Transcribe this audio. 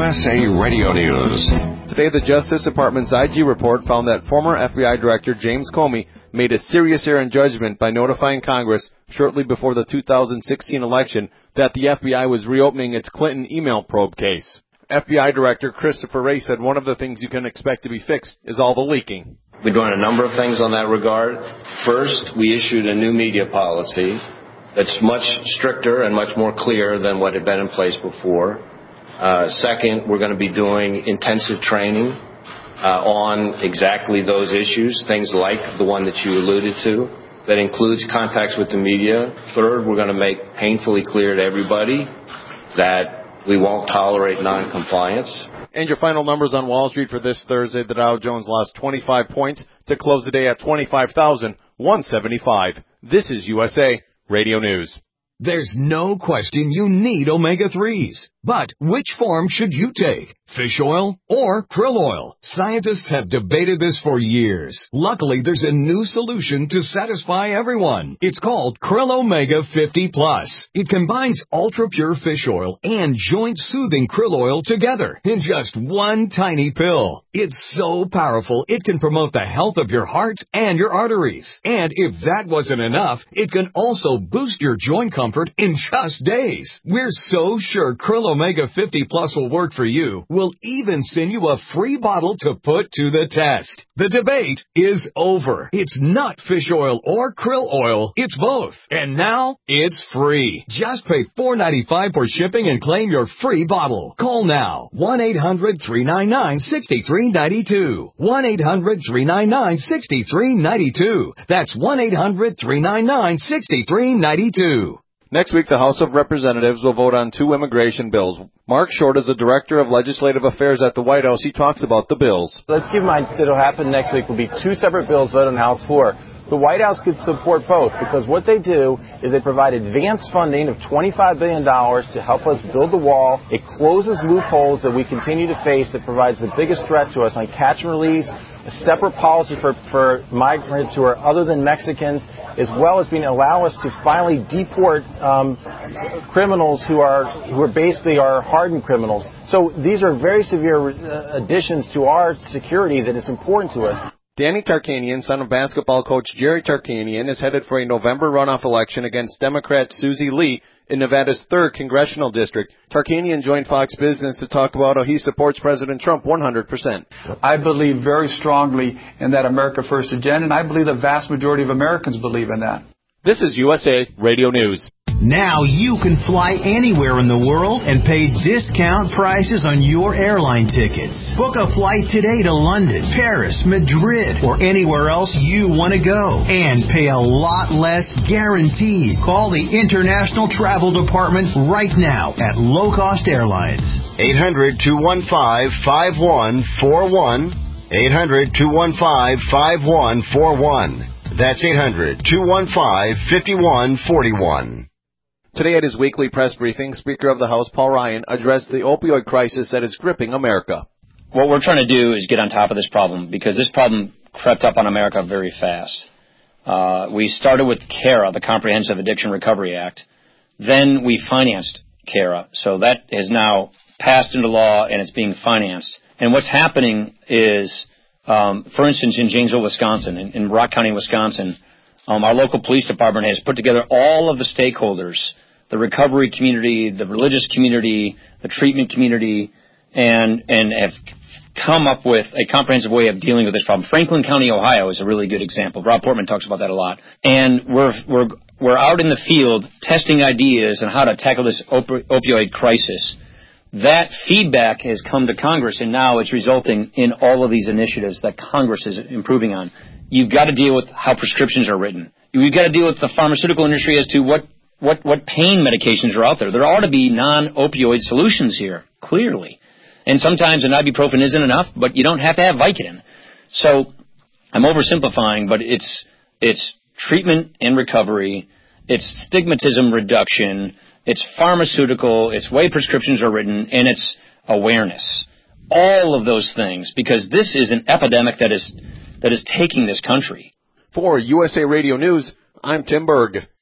USA Radio News. Today, the Justice Department's IG report found that former FBI Director James Comey made a serious error in judgment by notifying Congress shortly before the 2016 election that the FBI was reopening its Clinton email probe case. FBI Director Christopher Wray said one of the things you can expect to be fixed is all the leaking. We're doing a number of things on that regard. First, we issued a new media policy that's much stricter and much more clear than what had been in place before. Second, we're going to be doing intensive training on exactly those issues, things like the one that you alluded to. That includes contacts with the media. Third, we're going to make painfully clear to everybody that we won't tolerate noncompliance. And your final numbers on Wall Street for this Thursday, the Dow Jones lost 25 points to close the day at 25,175. This is USA Radio News. There's no question you need omega-3s. But which form should you take? Fish oil or krill oil? Scientists have debated this for years. Luckily, there's a new solution to satisfy everyone. It's called Krill Omega 50 Plus. It combines ultra-pure fish oil and joint-soothing krill oil together in just one tiny pill. It's so powerful, it can promote the health of your heart and your arteries. And if that wasn't enough, it can also boost your joint comfort in just days. We're so sure Krill Omega 50 Plus will work for you. We'll even send you a free bottle to put to the test. The debate is over. It's not fish oil or krill oil. It's both. And now, it's free. Just pay $4.95 for shipping and claim your free bottle. Call now. 1-800-399-6392. 1-800-399-6392. That's 1-800-399-6392. Next week, the House of Representatives will vote on 2 immigration bills. Mark Short is the Director of Legislative Affairs at the White House. He talks about the bills. Let's keep in mind that will happen next week will be 2 separate bills voted on the House floor. The White House could support both because what they do is they provide advance funding of $25 billion to help us build the wall. It closes loopholes that we continue to face that provides the biggest threat to us on catch and release, a separate policy for migrants who are other than Mexicans, as well as allow us to finally deport criminals who are basically our hardened criminals. So these are very severe additions to our security that is important to us. Danny Tarkanian, son of basketball coach Jerry Tarkanian, is headed for a November runoff election against Democrat Susie Lee in Nevada's 3rd congressional district. Tarkanian joined Fox Business to talk about how he supports President Trump 100%. I believe very strongly in that America First agenda, and I believe the vast majority of Americans believe in that. This is USA Radio News. Now you can fly anywhere in the world and pay discount prices on your airline tickets. Book a flight today to London, Paris, Madrid, or anywhere else you want to go. And pay a lot less guaranteed. Call the International Travel Department right now at Low Cost Airlines. 800-215-5141. 800-215-5141. That's 800-215-5141. Today at his weekly press briefing, Speaker of the House Paul Ryan addressed the opioid crisis that is gripping America. What we're trying to do is get on top of this problem because this problem crept up on America very fast. We started with CARA, the Comprehensive Addiction Recovery Act. Then we financed CARA. So that is now passed into law and it's being financed. And what's happening is, for instance, in Janesville, Wisconsin, in Rock County, Wisconsin, our local police department has put together all of the stakeholders, the recovery community, the religious community, the treatment community, and have come up with a comprehensive way of dealing with this problem. Franklin County, Ohio is a really good example. Rob Portman talks about that a lot. And we're out in the field testing ideas on how to tackle this opioid crisis. That feedback has come to Congress, and now it's resulting in all of these initiatives that Congress is improving on. You've got to deal with how prescriptions are written. You've got to deal with the pharmaceutical industry as to what pain medications are out there. There ought to be non-opioid solutions here, clearly. And sometimes an ibuprofen isn't enough, but you don't have to have Vicodin. So I'm oversimplifying, but it's treatment and recovery, it's stigmatism reduction, it's pharmaceutical, it's way prescriptions are written, and it's awareness. All of those things, because this is an epidemic that is taking this country. For USA Radio News, I'm Tim Berg.